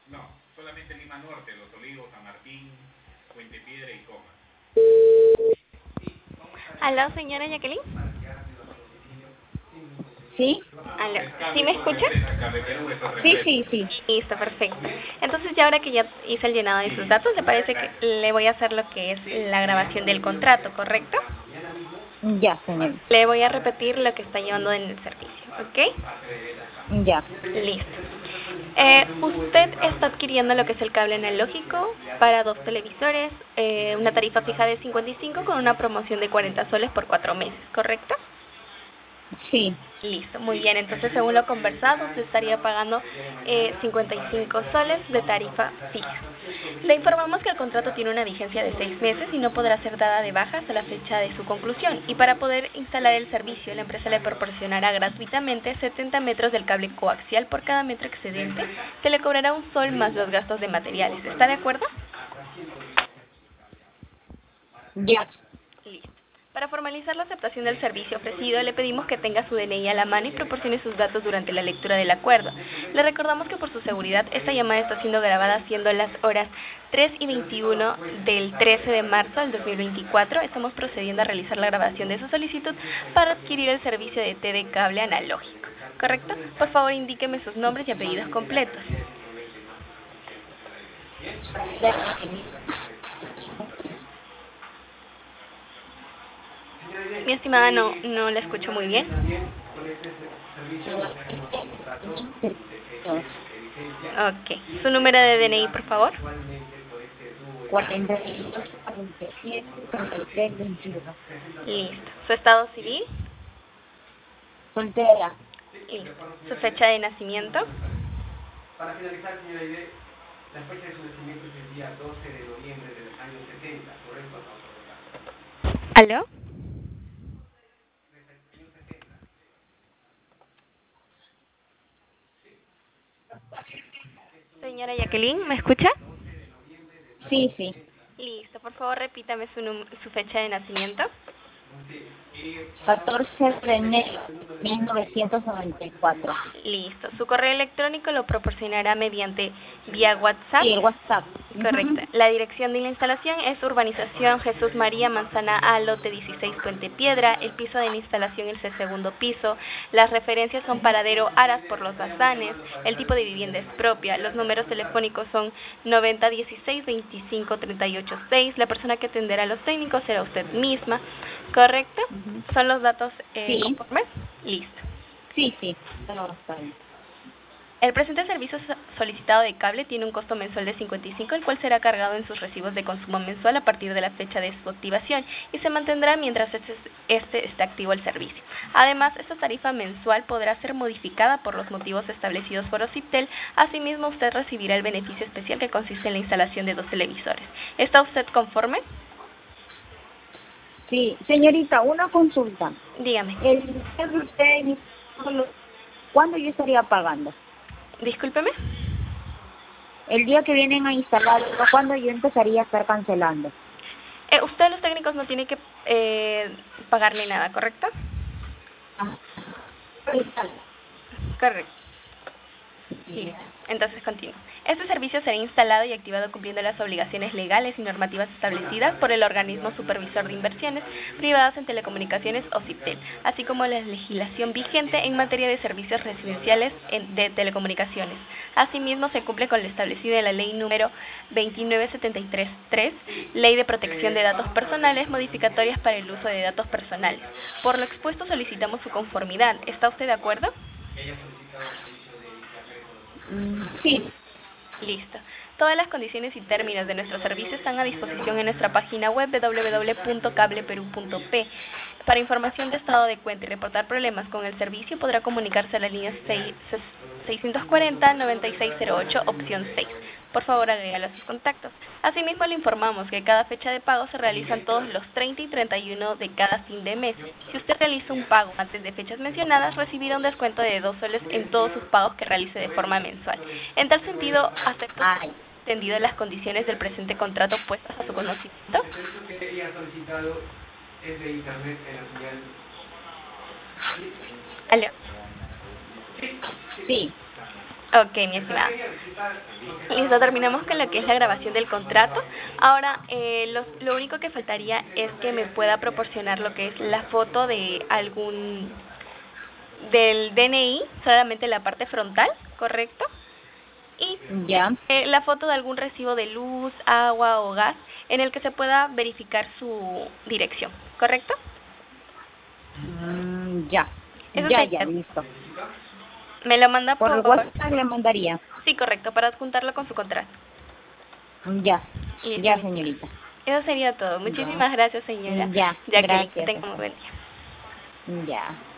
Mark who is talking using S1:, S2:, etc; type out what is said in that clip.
S1: No, solamente Lima Norte, Los Olivos, San Martín, Puente Piedra y Comas.
S2: Aló, señora Jacqueline.
S3: ¿Sí?
S2: Aló, ¿sí me escucha?
S3: Sí, sí, sí.
S2: Listo, perfecto. Entonces ya ahora que ya hice el llenado de sus datos, ¿le parece que le voy a hacer lo que es la grabación del contrato, correcto?
S3: Ya, señorita.
S2: Le voy a repetir lo que está llevando en el servicio, ¿ok?
S3: Ya.
S2: Listo. Usted está adquiriendo lo que es el cable analógico para 2 televisores, una tarifa fija de 55 con una promoción de 40 soles por 4 meses, ¿correcto?
S3: Sí.
S2: Listo, muy bien. Entonces, según lo conversado, se estaría pagando 55 soles de tarifa fija. Le informamos que el contrato tiene una vigencia de 6 meses y no podrá ser dada de baja hasta la fecha de su conclusión. Y para poder instalar el servicio, la empresa le proporcionará gratuitamente 70 metros del cable coaxial por cada metro excedente. Se le cobrará un sol más los gastos de materiales. ¿Está de acuerdo?
S3: Ya.
S2: Listo. Para formalizar la aceptación del servicio ofrecido, le pedimos que tenga su DNI a la mano y proporcione sus datos durante la lectura del acuerdo. Le recordamos que por su seguridad, esta llamada está siendo grabada siendo las horas 3:21 del 13 de marzo del 2024. Estamos procediendo a realizar la grabación de su solicitud para adquirir el servicio de TV cable analógico. ¿Correcto? Por favor, indíqueme sus nombres y apellidos completos. Mi estimada, no la escucho muy bien. Ok. ¿Su número de DNI, por favor?
S3: 42, 47, 33, 21.
S2: Listo. ¿Su estado civil?
S3: Soltera.
S2: Listo. ¿Su fecha de nacimiento?
S1: Para finalizar, señora Aide, la fecha de su nacimiento es el día 12 de noviembre del año 70, ¿correcto?
S2: ¿Aló? Señora Jacqueline, ¿me escucha?
S3: Sí, sí.
S2: Listo. Por favor, repítame su fecha de nacimiento.
S3: 14 de enero de 1994.
S2: Listo. Su correo electrónico lo proporcionará mediante vía WhatsApp.
S3: Sí, el WhatsApp.
S2: Correcto.
S3: Ujú.
S2: La dirección de la instalación es Urbanización Jesús María Manzana A, lote 16, Puente Piedra. El piso de la instalación es el segundo piso. Las referencias son paradero Aras por los Bazanes. El tipo de vivienda es propia. Los números telefónicos son 9016 25 38 6. La persona que atenderá a los técnicos será usted misma. ¿Correcto?
S3: Ujú.
S2: ¿Son los datos
S3: Sí,
S2: conformes? Listo.
S3: sí, sí. Todo está bien.
S2: El presente servicio solicitado de cable tiene un costo mensual de 55, el cual será cargado en sus recibos de consumo mensual a partir de la fecha de su activación y se mantendrá mientras este esté activo el servicio. Además, esta tarifa mensual podrá ser modificada por los motivos establecidos por OCIPTEL. Asimismo, usted recibirá el beneficio especial que consiste en la instalación de 2 televisores. ¿Está usted conforme?
S3: Sí, señorita, una consulta.
S2: Dígame.
S3: El día que usted, ¿cuándo yo estaría pagando?
S2: Discúlpeme.
S3: El día que vienen a instalarlo, ¿cuándo yo empezaría a estar cancelando?
S2: Usted, los técnicos, no tiene que pagarle nada, ¿correcto?
S3: Ah,
S2: Correcto. Listo. Entonces continúo. Este servicio será instalado y activado cumpliendo las obligaciones legales y normativas establecidas por el organismo supervisor de inversiones privadas en telecomunicaciones OCIPTEL, así como la legislación vigente en materia de servicios residenciales de telecomunicaciones. Asimismo, se cumple con lo establecido en la ley número 29733, Ley de Protección de Datos Personales, modificatorias para el uso de datos personales. Por lo expuesto, solicitamos su conformidad. ¿Está usted de acuerdo?
S3: sí.
S2: Listo. Todas las condiciones y términos de nuestro servicio están a disposición en nuestra página web www.cableperú.p. Para información de estado de cuenta y reportar problemas con el servicio, podrá comunicarse a la línea 640-9608, opción 6. Por favor, agrégala a sus contactos. Asimismo, le informamos que cada fecha de pago se realizan todos los 30 y 31 de cada fin de mes. Si usted realiza un pago antes de fechas mencionadas, recibirá un descuento de 2 soles en todos sus pagos que realice de forma mensual. En tal sentido, acepto
S3: Ay,
S2: entendido las condiciones del presente contrato puestas a su conocimiento.
S1: El que ella ha solicitado es de internet en la señal.
S2: Aló.
S3: sí.
S2: Ok, mi estimada. Listo, terminamos con lo que es la grabación del contrato. Ahora, lo único que faltaría es que me pueda proporcionar lo que es la foto de del DNI, solamente la parte frontal, ¿correcto? Y
S3: Ya.
S2: la foto de algún recibo de luz, agua o gas en el que se pueda verificar su dirección, ¿correcto?
S3: Ya.
S2: Eso
S3: Ya,
S2: sería.
S3: listo.
S2: Me lo manda
S3: Por WhatsApp le mandaría.
S2: Sí, correcto, para adjuntarlo con su contrato.
S3: Ya.
S2: Listo,
S3: Ya,
S2: mi-
S3: señorita.
S2: Eso sería todo. Muchísimas gracias, señora.
S3: Ya,
S2: Jacqueline, que
S3: gracias.
S2: tenga un buen día.
S3: Ya.